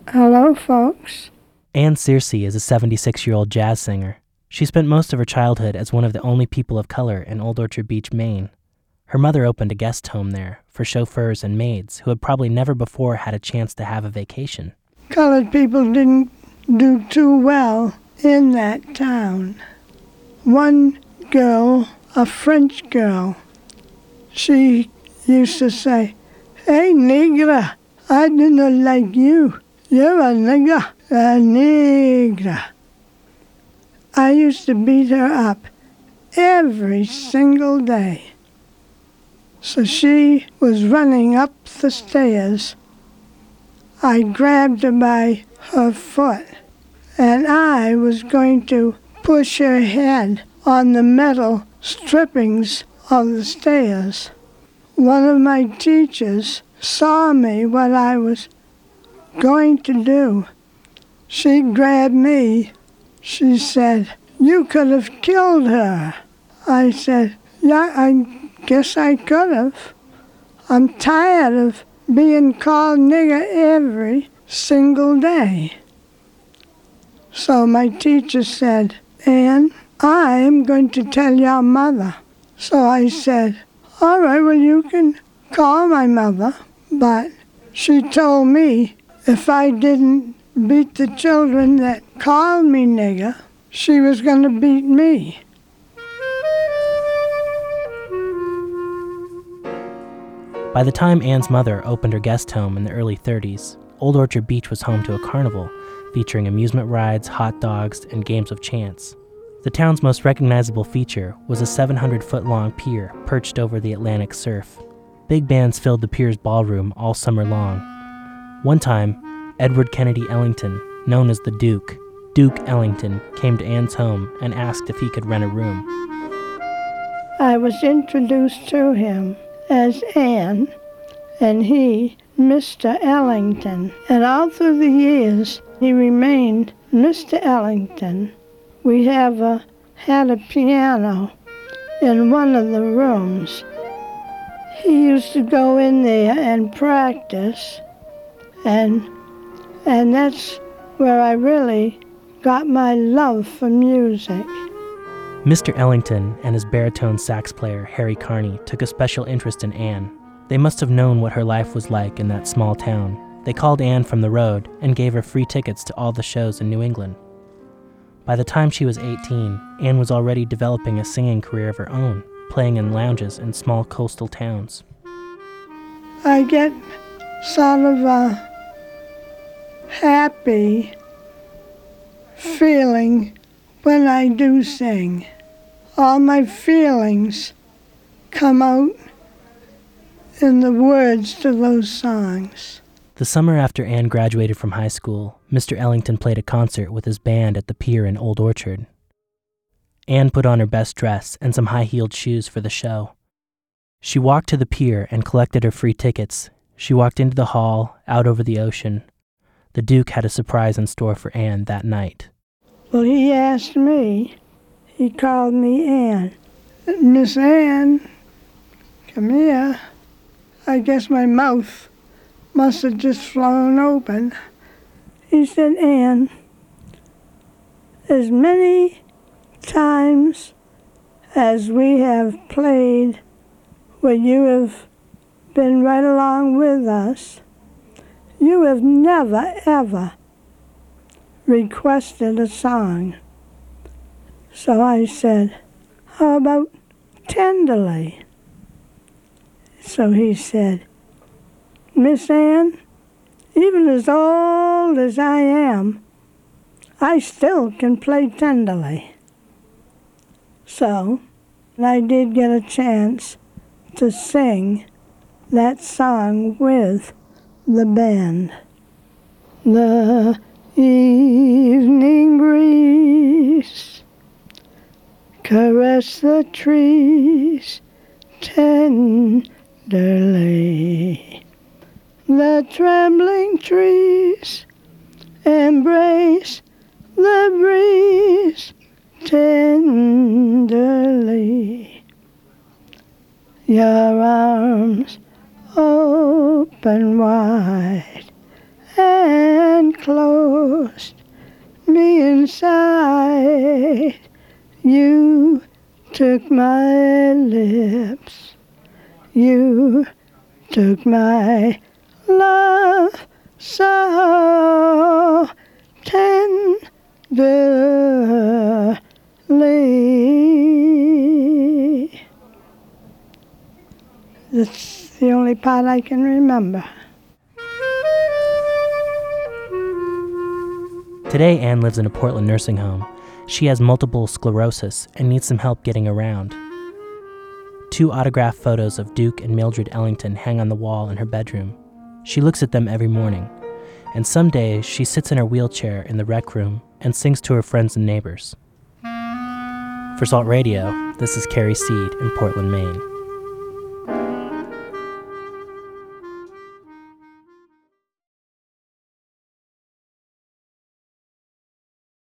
Hello, folks. Ann Searcy is a 76-year-old jazz singer. She spent most of her childhood as one of the only people of color in Old Orchard Beach, Maine. Her mother opened a guest home there for chauffeurs and maids who had probably never before had a chance to have a vacation. Colored people didn't do too well in that town. One girl, a French girl, she used to say, "Hey, nigger, I do not like you. You're a nigger, a nigger." I used to beat her up every single day. So she was running up the stairs. I grabbed her by her foot, and I was going to push her head on the metal strippings of the stairs. One of my teachers saw me what I was going to do. She grabbed me. She said, "You could have killed her." I said, "Yeah, I guess I could have. I'm tired of being called nigger every single day." So my teacher said, "Ann, I'm going to tell your mother." So I said, "All right, well, you can call my mother." But she told me if I didn't beat the children that called me nigger, she was going to beat me. By the time Ann's mother opened her guest home in the early 30s, Old Orchard Beach was home to a carnival featuring amusement rides, hot dogs, and games of chance. The town's most recognizable feature was a 700-foot-long pier perched over the Atlantic surf. Big bands filled the pier's ballroom all summer long. One time, Edward Kennedy Ellington, known as the Duke Ellington, came to Ann's home and asked if he could rent a room. I was introduced to him as Ann, and he, Mr. Ellington. And all through the years, he remained Mr. Ellington. We had a piano in one of the rooms. He used to go in there and practice, and that's where I really got my love for music. Mr. Ellington and his baritone sax player, Harry Carney, took a special interest in Ann. They must have known what her life was like in that small town. They called Ann from the road and gave her free tickets to all the shows in New England. By the time she was 18, Ann was already developing a singing career of her own, playing in lounges in small coastal towns. I get sort of a happy feeling when I do sing. All my feelings come out in the words to those songs. The summer after Ann graduated from high school, Mr. Ellington played a concert with his band at the pier in Old Orchard. Ann put on her best dress and some high-heeled shoes for the show. She walked to the pier and collected her free tickets. She walked into the hall, out over the ocean. The Duke had a surprise in store for Ann that night. Well, he asked me. He called me Ann. "Miss Ann, come here." I guess my mouth must have just flown open. He said, "Ann, as many times as we have played where you have been right along with us, you have never, ever requested a song." So I said, "How about Tenderly?" So he said, "Miss Ann, even as old as I am, I still can play Tenderly." So I did get a chance to sing that song with the band. The evening breeze caress the trees tenderly. The trembling trees embrace the breeze tenderly. Your arms open wide and inside. You took my lips. You took my love so tenderly. That's the only part I can remember. Today, Anne lives in a Portland nursing home. She has multiple sclerosis and needs some help getting around. 2 autographed photos of Duke and Mildred Ellington hang on the wall in her bedroom. She looks at them every morning, and some days she sits in her wheelchair in the rec room and sings to her friends and neighbors. For Salt Radio, this is Carrie Seed in Portland, Maine.